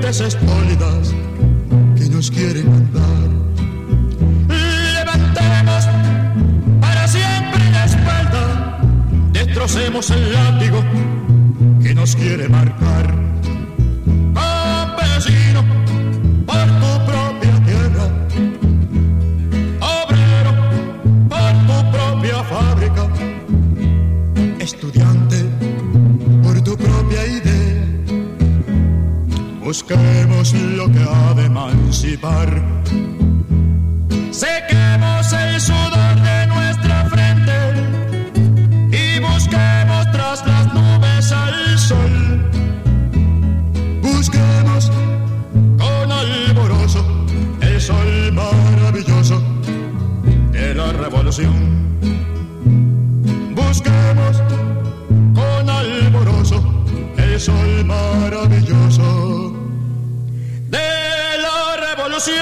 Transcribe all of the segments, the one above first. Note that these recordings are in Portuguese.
luces estólidas que nos quieren mandar. Levantemos para siempre la espalda, destrocemos el látigo que nos quiere marcar. Campesino, por tu propia tierra, obrero, por tu propia fábrica, estudiante, por tu propia idea, busquemos lo que ha de emancipar. Sequemos el sudor de nuestra frente y busquemos tras las nubes al sol. Busquemos con alborozo el sol maravilloso de la revolución. Busquemos con alborozo el sol maravilloso de la revolución.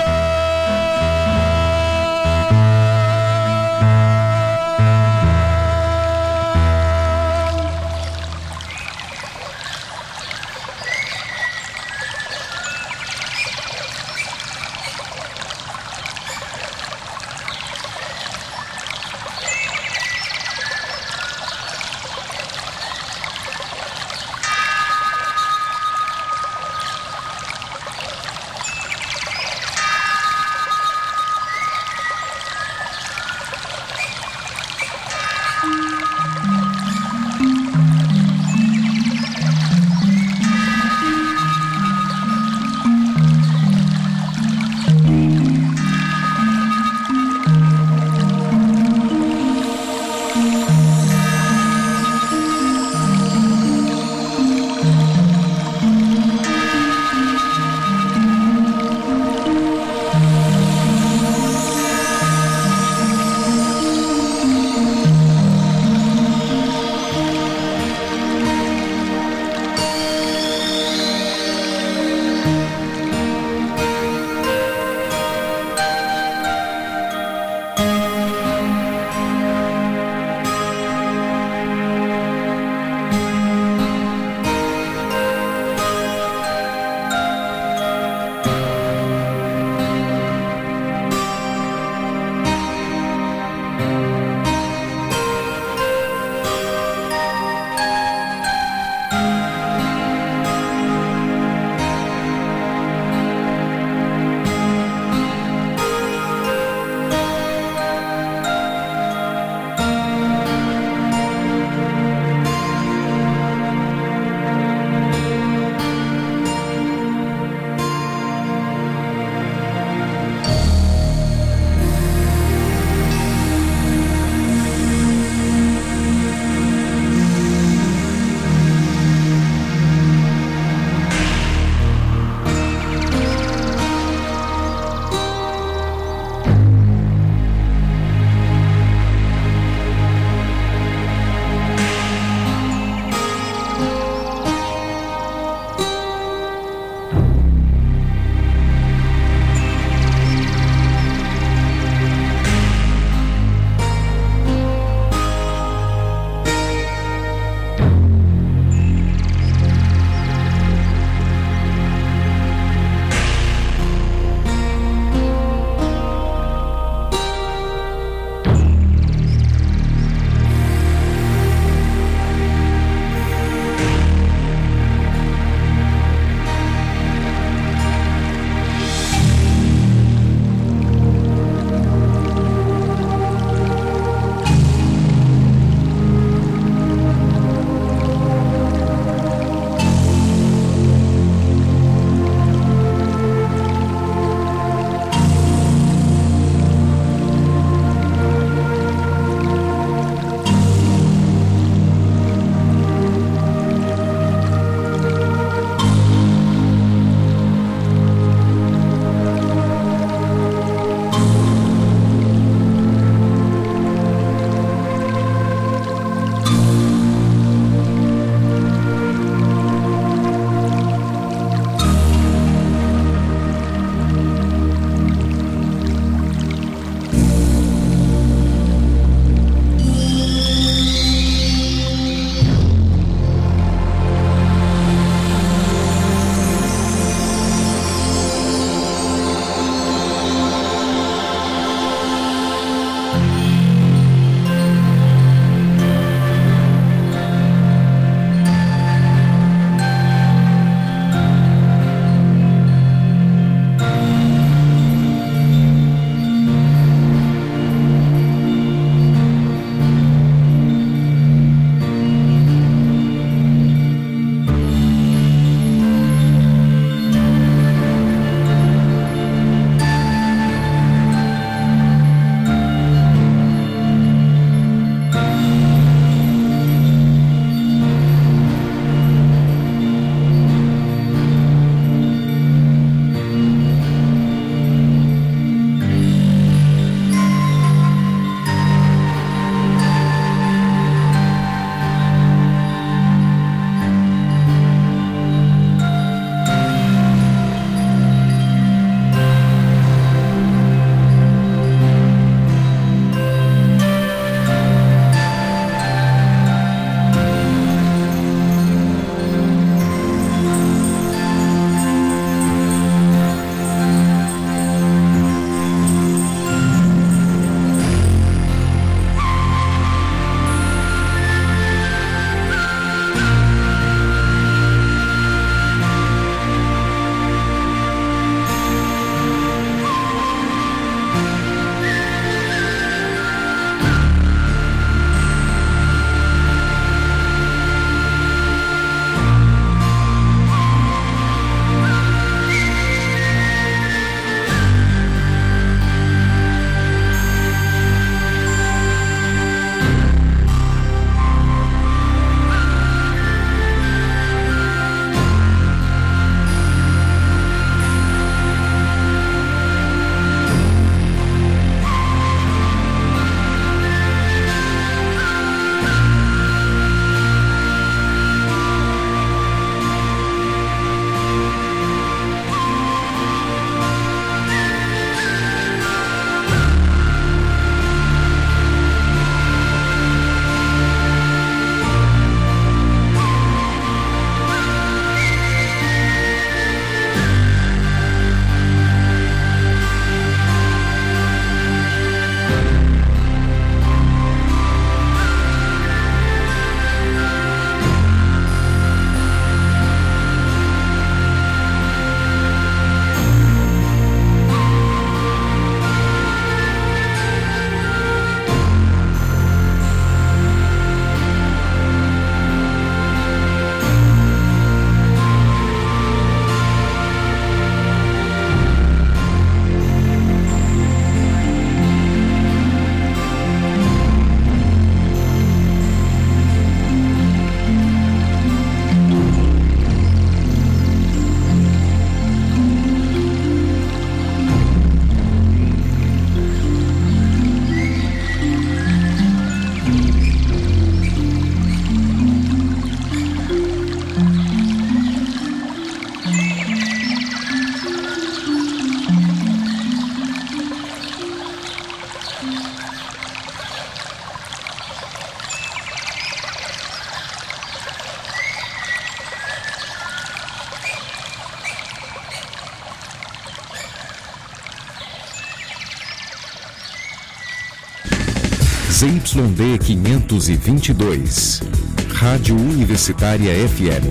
ZYD 522, Rádio Universitária FM,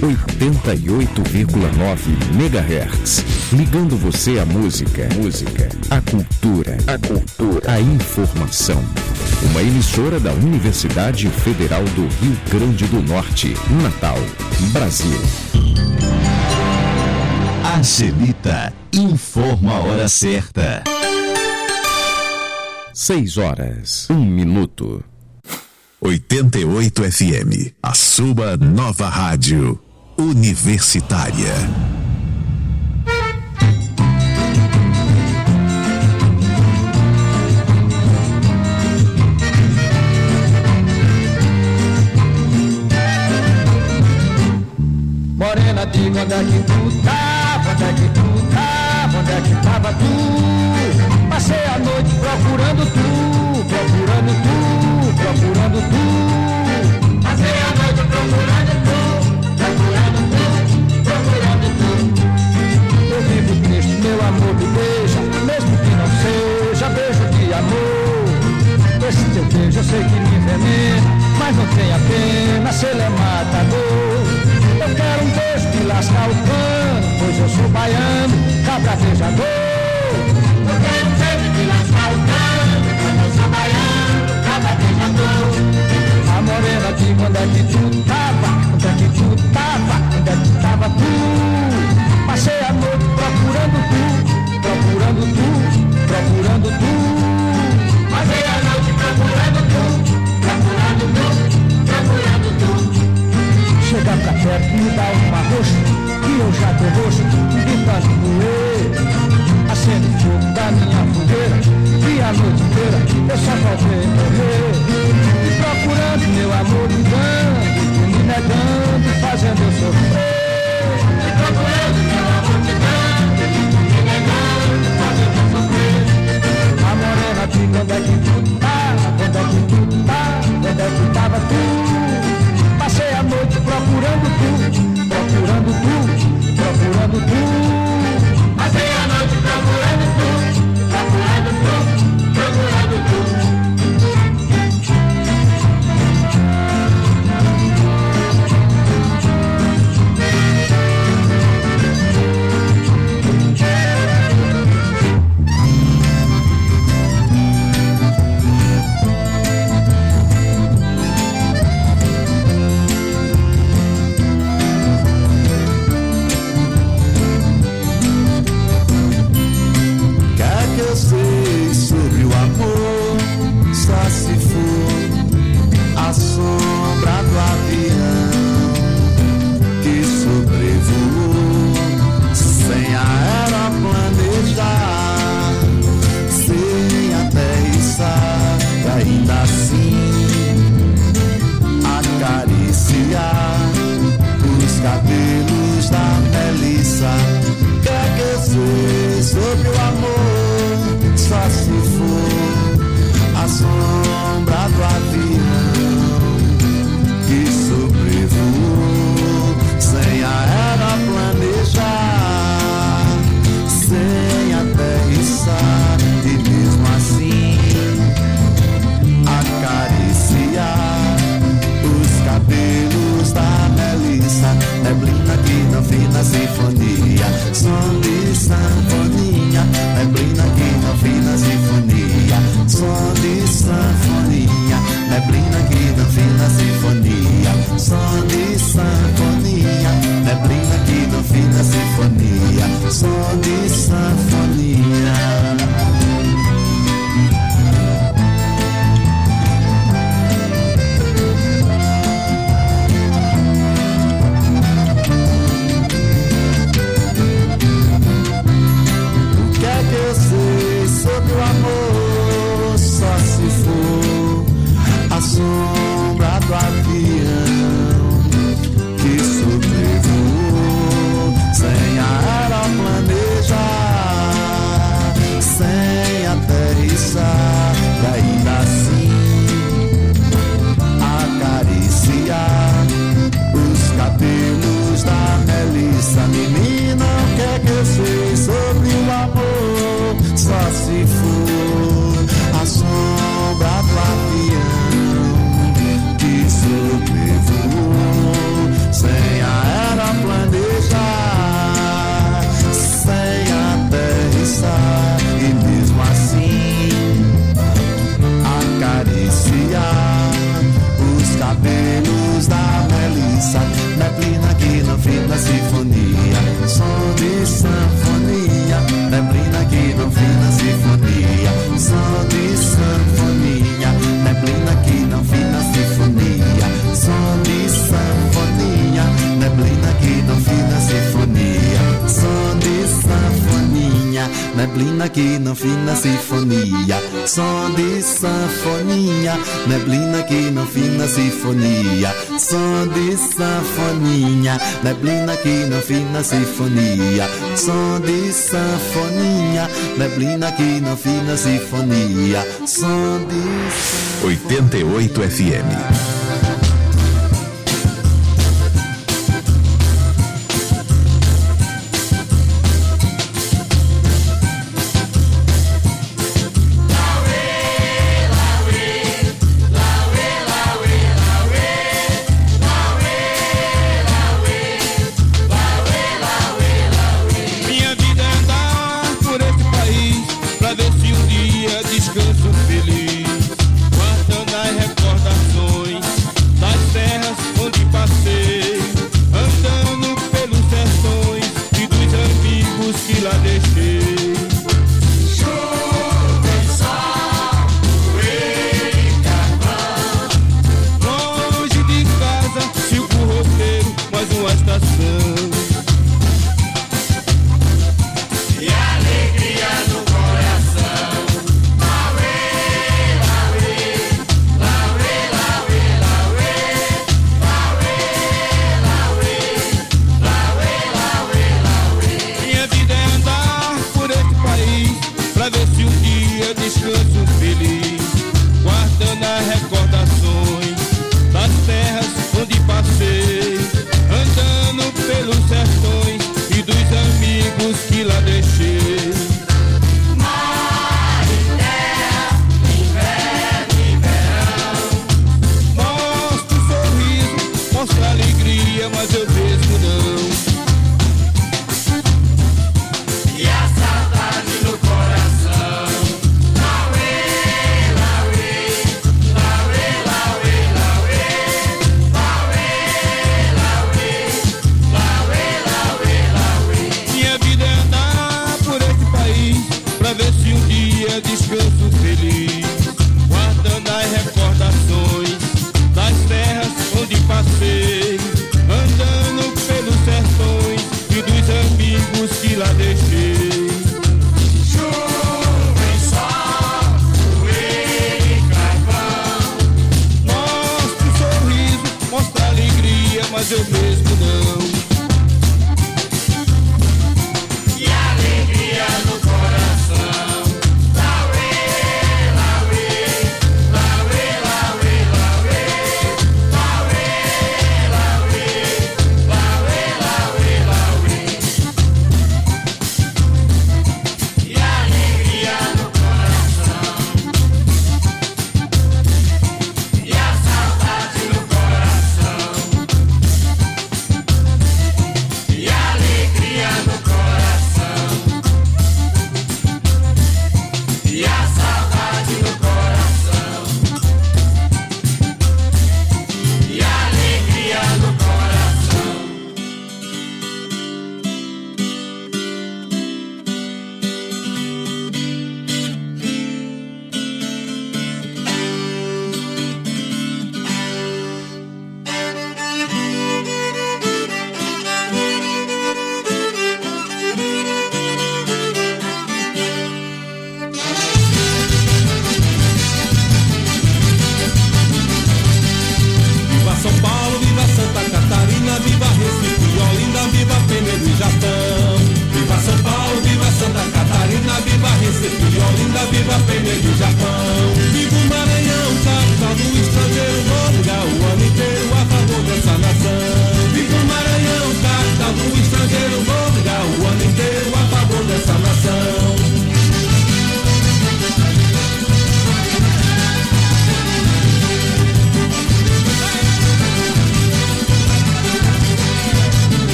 88,9 MHz. Ligando você à música, à cultura, à informação. Uma emissora da Universidade Federal do Rio Grande do Norte, Natal, Brasil. Angelita informa a hora certa. 6h01. 88 FM, a sua nova rádio universitária. Morena, diga onde é que tu tava, onde é que tu tava, onde é que tava tu? Passei a noite procurando tu, procurando tu, procurando tu. Passei a noite procurando tu, procurando tu, procurando tu. Eu vivo triste, meu amor me deixa, mesmo que não seja beijo de amor. Esse teu beijo eu sei que me envenena, mas não tenha pena se ele é matador. Eu quero um beijo que lascar o pano, pois eu sou baiano, cabra beijador. Eu quero um beijo que lascar o pano, pois eu sou baiano, cabra beijador. A morena diga onde é que tu tava, onde é que tu tava, onde é que tava tu? Passei a noite procurando tu, procurando tu, procurando tu. Passei a noite procurando tu, procurando tu, procurando tu. Chega pra perto, me dá uma roxa, que eu já tô roxo, de tanto doer. Acende o fogo da minha fogueira, e a noite inteira eu só faltei morrer. Me procurando, meu amor me dando, me negando, fazendo eu sofrer. Me procurando, meu amor me dando, me negando, fazendo eu sofrer. A morena diga onde é que tu tava, onde é que tu tava, onde é que tava tu? Passei a noite procurando tu, procurando tu, procurando tu. Passei a noite procurando tu, procurando tu, procurando tu. Sem a era planejar neblina aqui não fina sinfonia, som de sanfoninha, neblina aqui não fina sinfonia, som de sanfoninha, neblina aqui não fina sinfonia, som de sanfoninha, neblina aqui não fina sinfonia, som de 88 FM.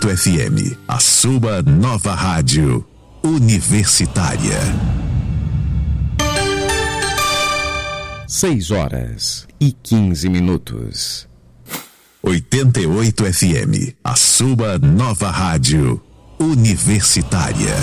88 FM, a sua nova rádio universitária. 6h15. 88 FM, a sua nova rádio universitária.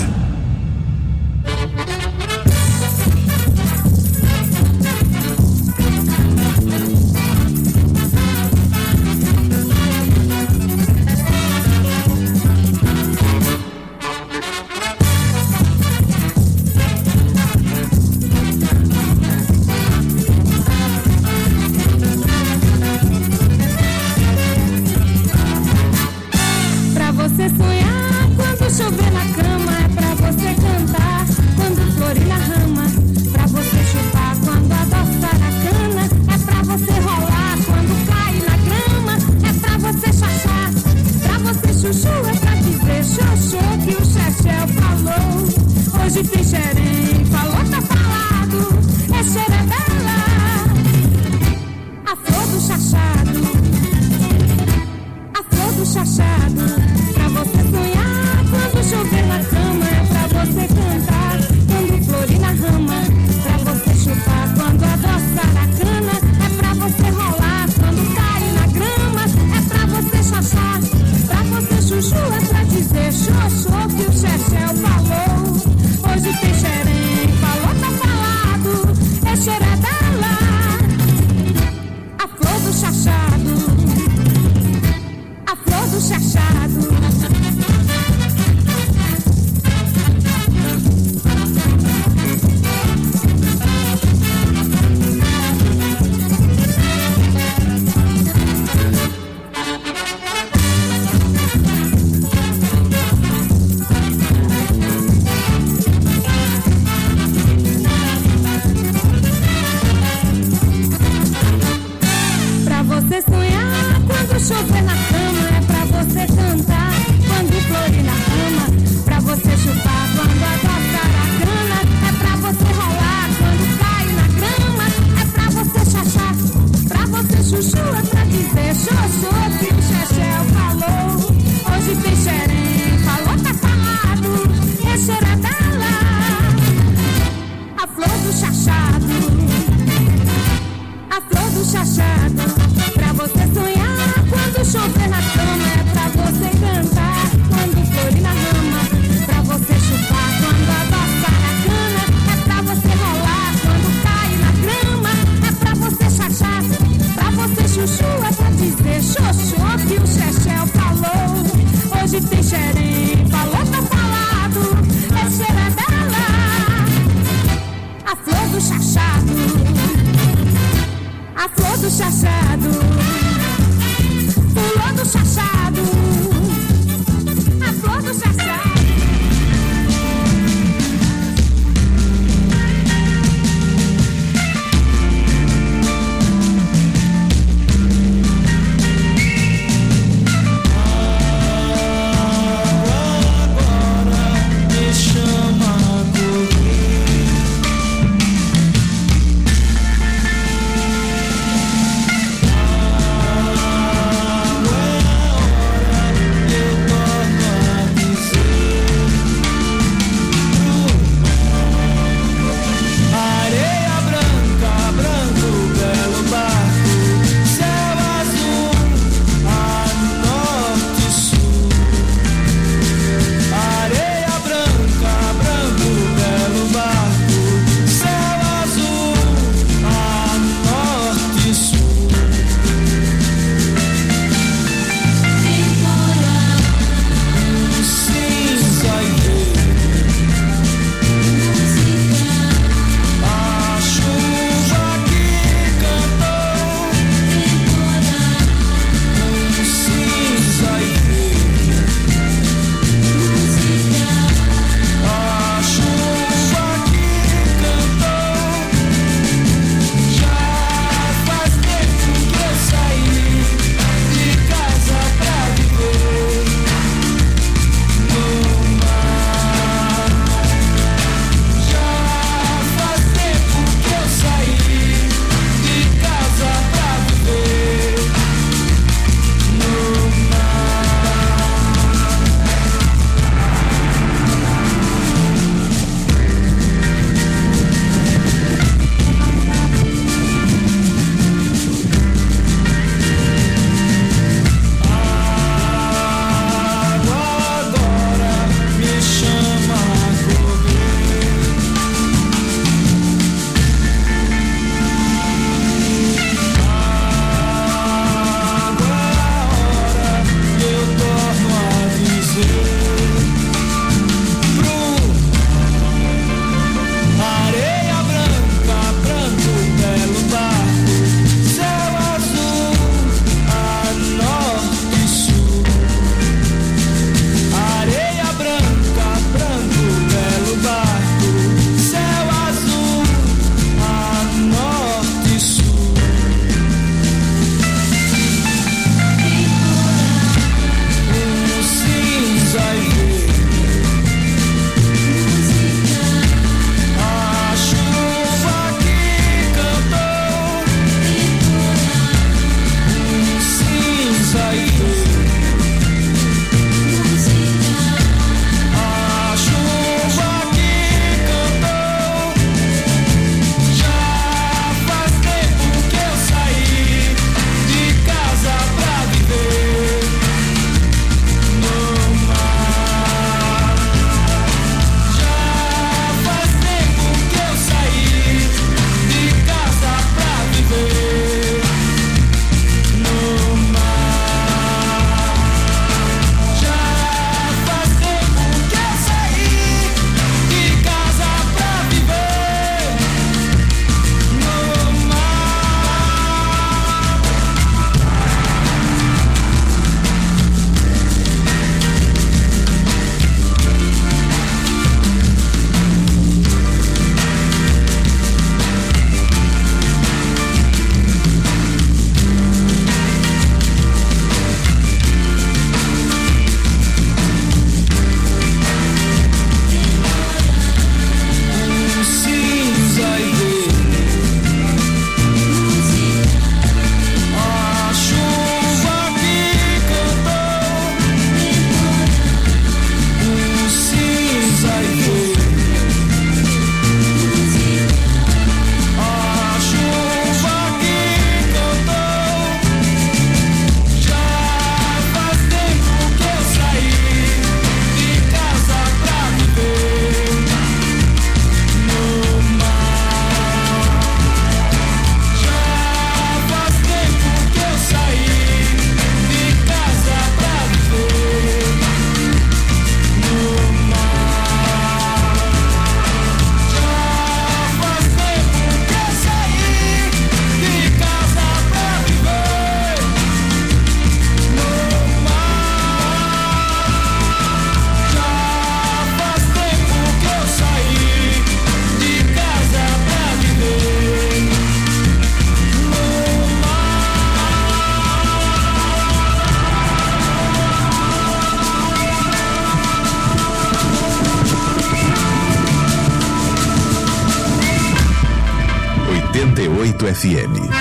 88 FM.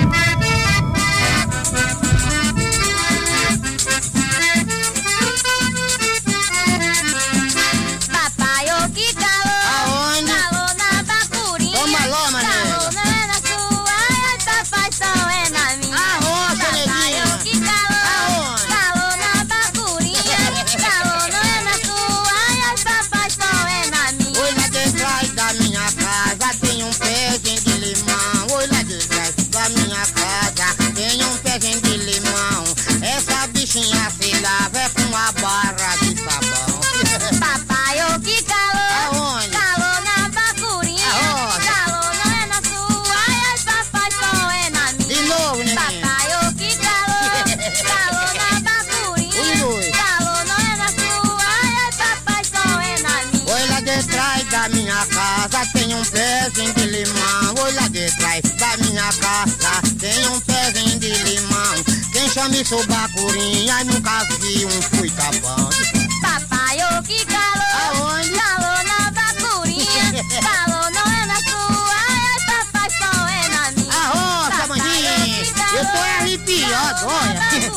Tem um pezinho de limão, olha de trás da minha casa. Tem um pezinho de limão. Quem chama isso bacurinha, nunca vi um fuitabão. Papai, ô que calor. Aonde? Calor na bacurinha. Calor não é na sua, ai papai, só é na minha. Arrocha, bandinha, eu tô arrepiado, olha.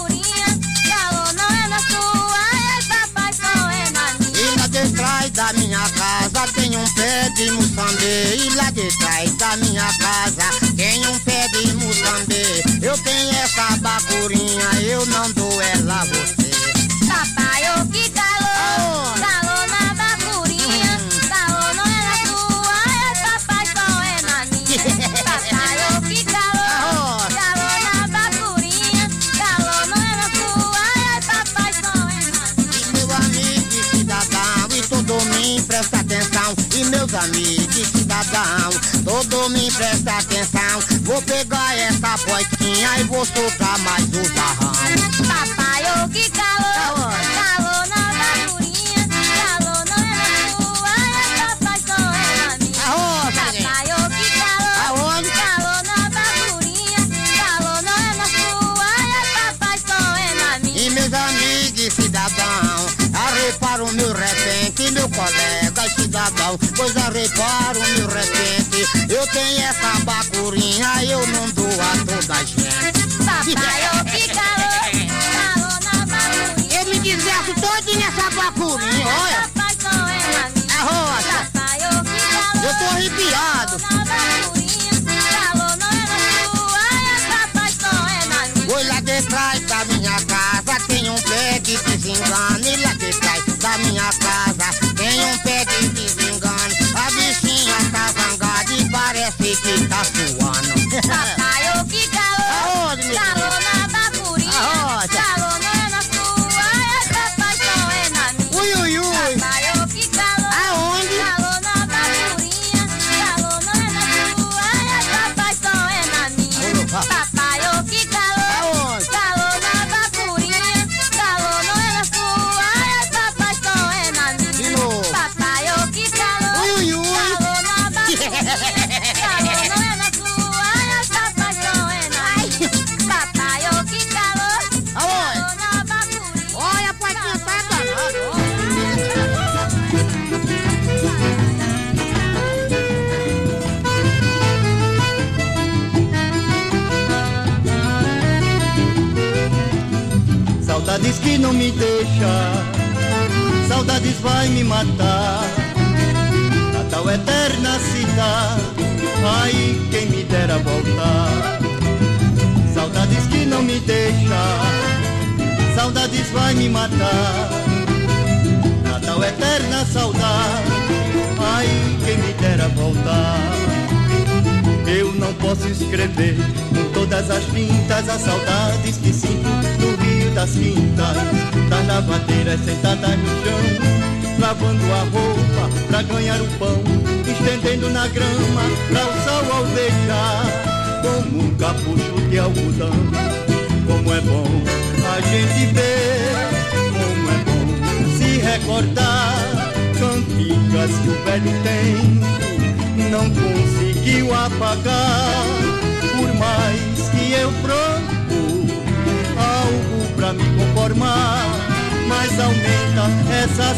Calor não é na sua, ai papai, só é na minha. E lá de trás da minha casa tem um pé de muçambê. E lá de trás da minha casa tem um pé de muçambê. Eu tenho essa bacurinha, eu não dou ela a você. Papai, ô que calor. Calor na bacurinha. Calor não é na sua, ai papai, só é na minha. Papai, ô que calor. Calor na bacurinha. Calor não é na sua, ai papai, só é na minha. E meu amigo de cidadão, e todo mundo presta atenção. E meus amigos de cidadão, todo mundo presta atenção. Vou pegar essa boitinha e vou soltar mais o jarrão. Papai, ô que calor. Calor na bacurinha. Calor não é na sua, ai papai, só é na minha. Papai, ô que calor. Aonde? Calor na bacurinha. Calor não é na sua, ai papai, só é na minha. E meus amigos de cidadão, repara o meu repente, meu colega cidadão, pois repara o meu repente. Eu tenho essa bacurinha, eu não dou a toda a gente. Papai, ô que calor. Calor na bacurinha. Eu me diverto todo nessa bacurinha, olha. Papai, só é na minha. Arrocha, Papai, ô que calor. eu tô arrepiado. Calor na bacurinha. Calor não é na sua, ai papai, só é na minha. Oi, lá de trás da minha casa tem um pé de desengano. E lá de trás da minha casa tem um pé de desengano. A bichinha tá zangada e parece que tá suando. Papai, ô que calor. Aonde, meu Calor na bacurinha. Arrocha. Calor não é na sua, ai papai, só é na minha. Ui, ui, ui. Papai, ô que calor. Aonde? Calor na bacurinha. Calor não é na sua, ai papai, só é na minha. Papai, ô que calor. Aonde? Calor na bacurinha. Calor não é na sua, ai papai, só é na minha. De novo. Papai, ô que calor. Ui, ui. Calor na bacurinha. Calor não é na sua, ai papai, só é na minha. Papai, ô que calor. Aonde? Calor na bacurinha. Olha, a portinha tá danada. Saudades que não me deixa, saudades vai me matar. Natal eterna cidade, ai quem me dera voltar. Saudades que não me deixa, saudades vai me matar. Natal eterna saudade, ai quem me dera voltar. Eu não posso escrever com todas as tintas as saudades que sinto no Rio das Quintas, das lavadeiras sentadas no chão, lavando a roupa pra ganhar o pão, estendendo na grama pra o sol alvejar, como um capucho de algodão. Como é bom a gente ver, como é bom se recordar, cantigas que o velho tempo não conseguiu apagar. Por mais que eu procure algo pra me conformar, mas aumenta essa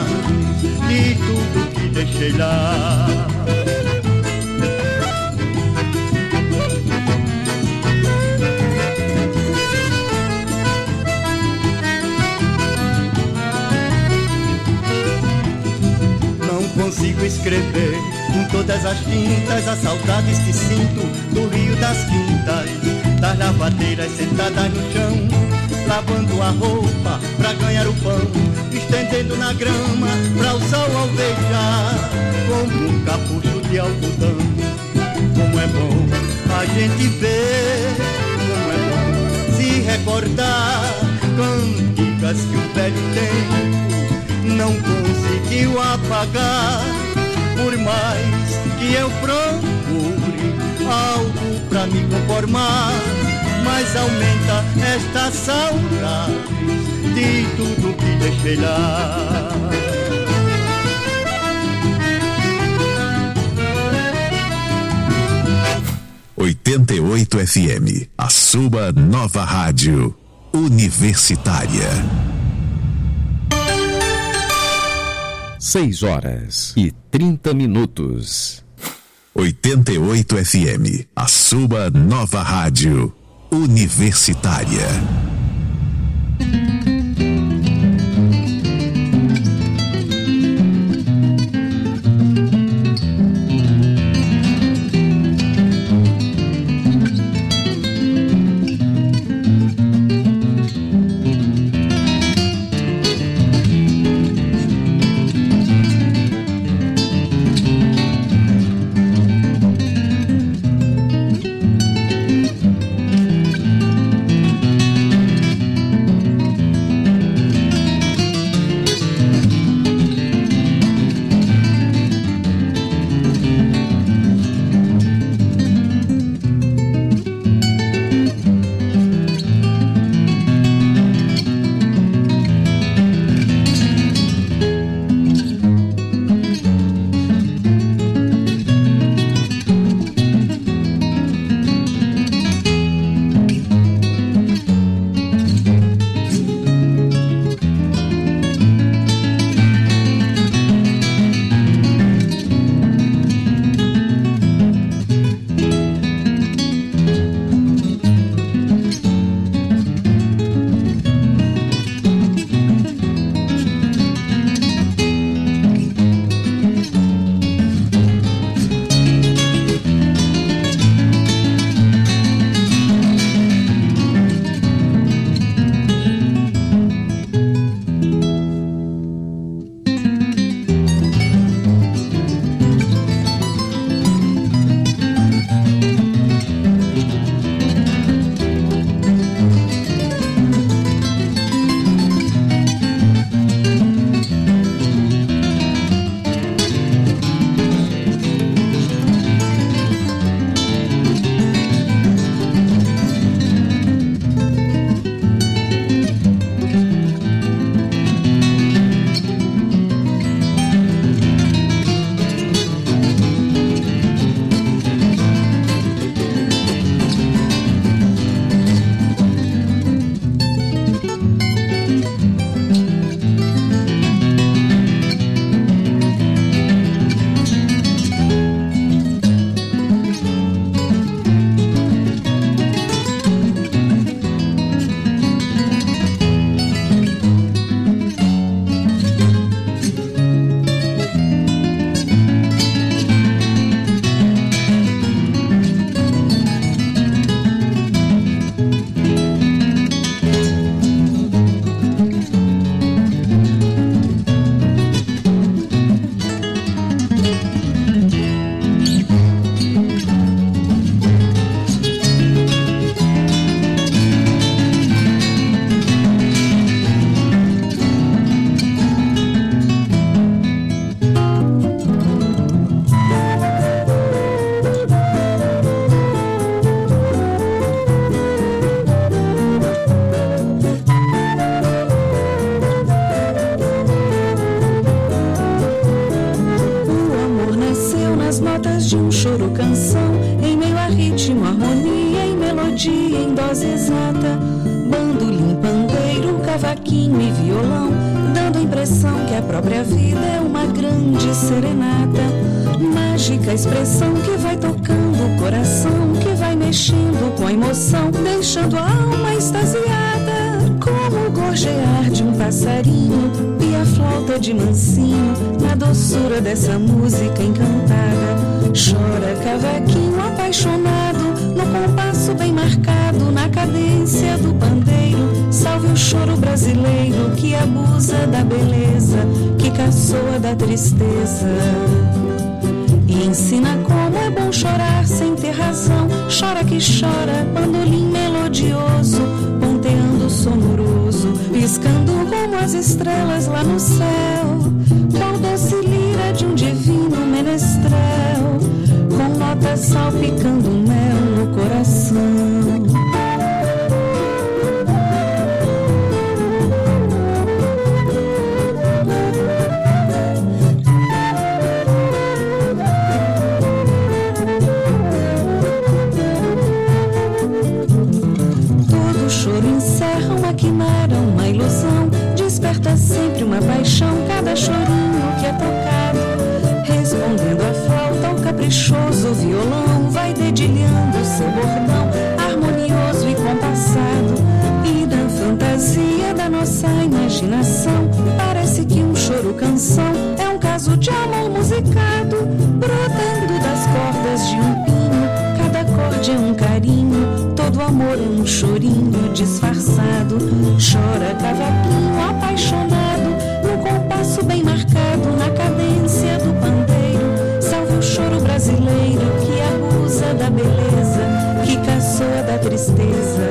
saudade de tudo que deixei lá. consigo escrever com todas as tintas as saudades que sinto do Rio das Quintas, das lavadeiras sentadas no chão, lavando a roupa pra ganhar o pão, estendendo na grama pra o sol alvejar, como um capucho de algodão. Como é bom a gente ver, como é bom se recordar, cantigas que o velho tempo não conseguiu apagar. Por mais que eu procure algo pra me conformar, mas aumenta esta saudade de tudo que deixei lá. 88 FM, a sua nova rádio universitária. 6h30. 88 FM, a sua nova rádio universitária. Cavaquinho e violão, dando a impressão que a própria vida é uma grande serenata. Mágica expressão que vai tocando o coração, que vai mexendo com a emoção, deixando a alma extasiada. Como o gorjear de um passarinho e a flauta de mansinho na doçura dessa música encantada. Chora cavaquinho apaixonado, no compasso bem marcado, na cadência do pandeiro. Salve o choro brasileiro que abusa da beleza, que caçoa da tristeza. E ensina como é bom chorar sem ter razão. Chora que chora, bandolim melodioso, ponteando sonoroso, piscando como as estrelas lá no céu. Qual doce lira de um divino menestrel, com notas salpicando mel no coração. Uma ilusão, desperta sempre uma paixão, cada chorinho que é tocado, respondendo à flauta, ao caprichoso violão, vai dedilhando seu bordão, harmonioso e compassado, e da fantasia da nossa imaginação, parece que um choro-canção é um caso de amor musicado, brotando das cordas de um pinho, cada acorde é um carinho, todo amor é um chorinho disfarçado. Chora cavaquinho apaixonado, no compasso bem marcado, na cadência do pandeiro. Salve o choro brasileiro que abusa da beleza, que caçoa da tristeza.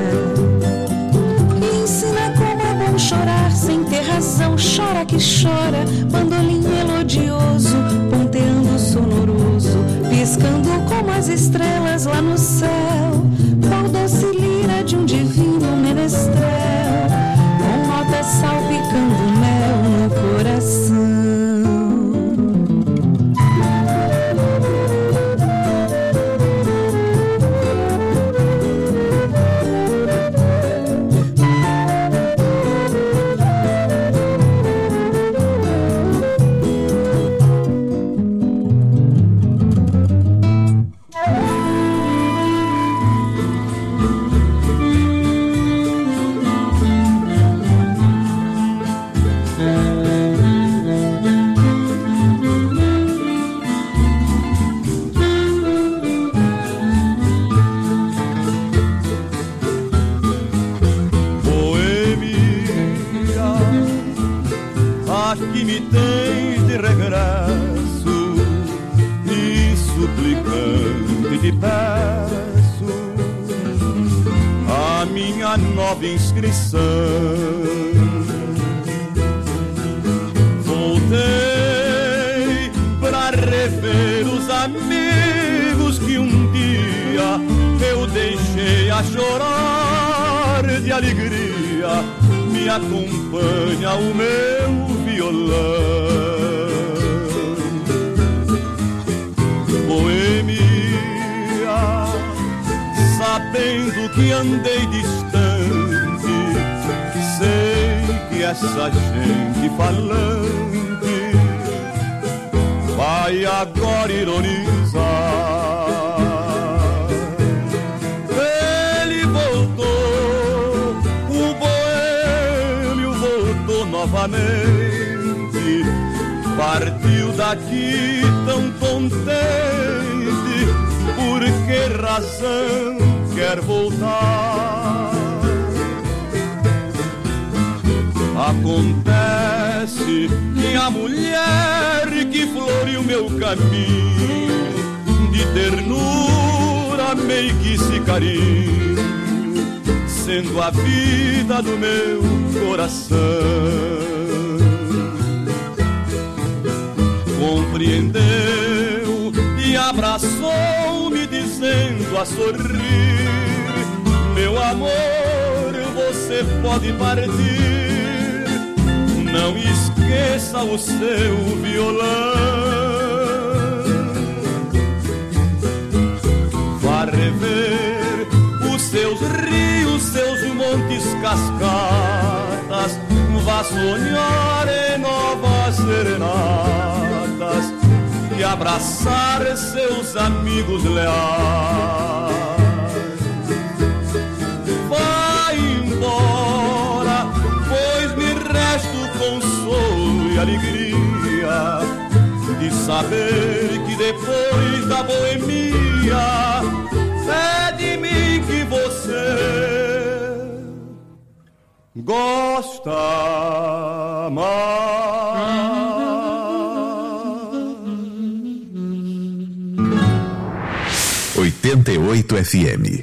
E ensina como é bom chorar sem ter razão. Chora que chora, bandolim melodioso, ponteando sonoroso, piscando como as estrelas lá no céu. Qual doce lira de um divino menestrel, com notas salpicando mel no coração. Inscrição. Voltei pra rever os amigos que um dia eu deixei a chorar de alegria. Me acompanha o meu violão, boemia, sabendo que andei distante. Sei que essa gente falante vai agora ironizar. Ele voltou, o boêmio voltou novamente. Partiu daqui tão contente, por que razão quer voltar? Acontece que a mulher que floreou meu caminho, de ternura, meio que se carinho, sendo a vida do meu coração, compreendeu e abraçou-me dizendo a sorrir: meu amor, você pode partir, não esqueça o seu violão. Vá rever os seus rios, seus montes, cascatas, vá sonhar em novas serenatas e abraçar seus amigos leais. Vai embora, pois me resta o consolo e alegria saber que depois da boemia é de mim que você gosta mais. 88 FM.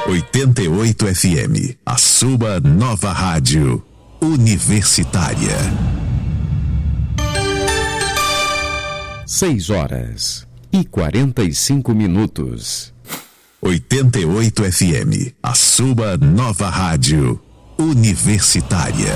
88 FM, a sua nova rádio universitária. 6h45. 88 FM, a sua nova rádio universitária.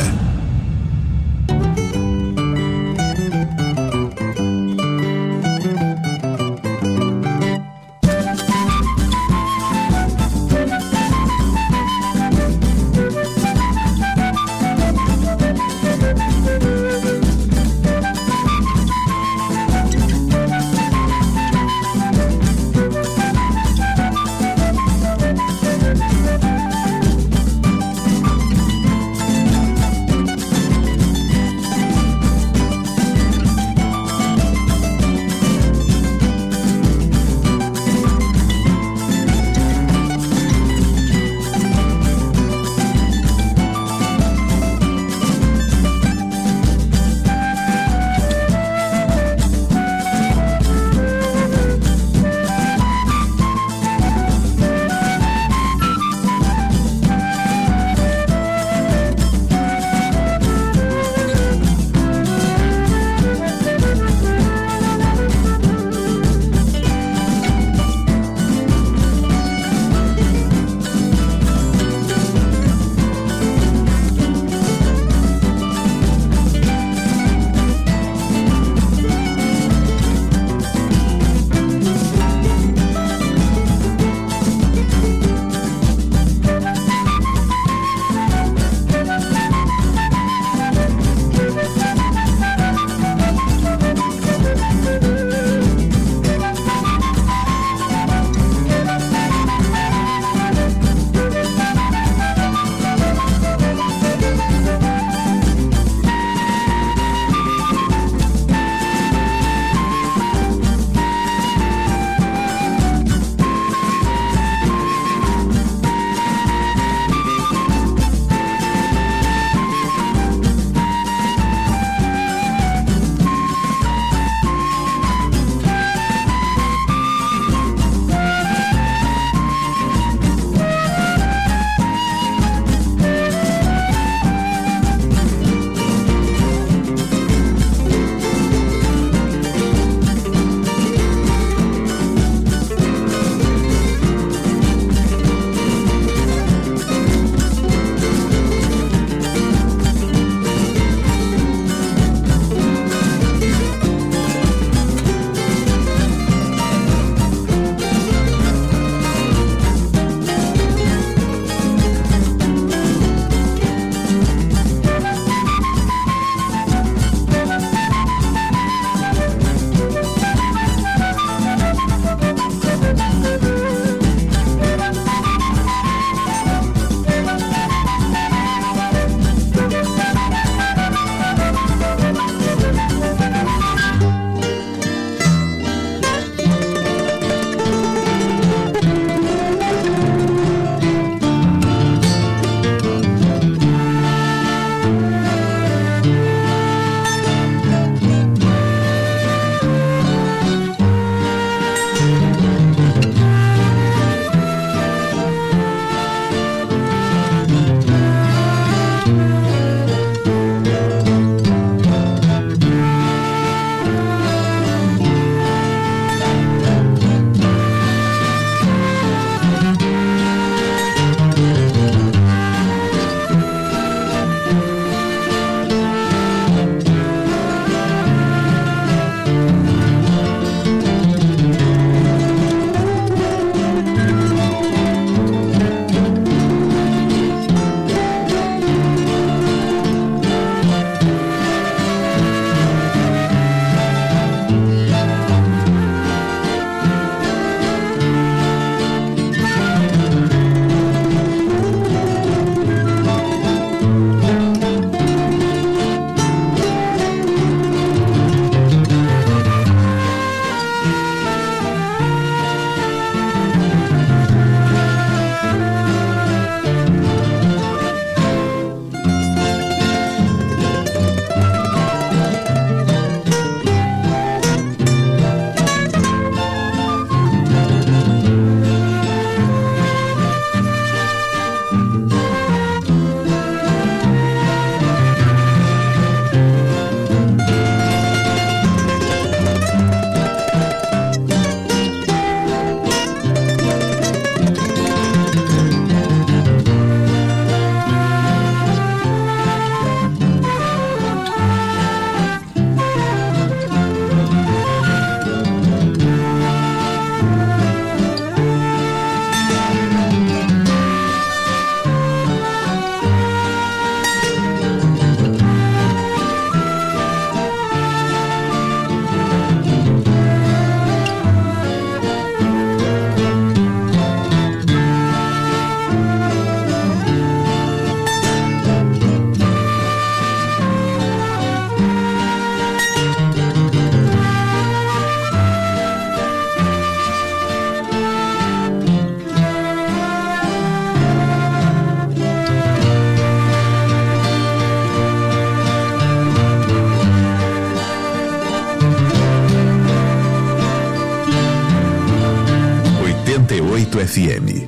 FM.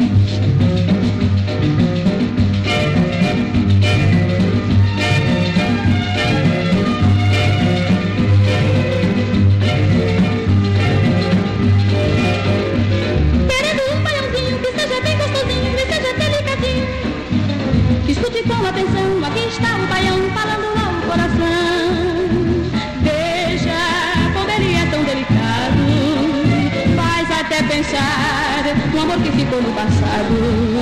Escute com atenção, aqui está o baião falando ao coração. Veja como ele é tão delicado, faz até pensar no amor que ficou no passado.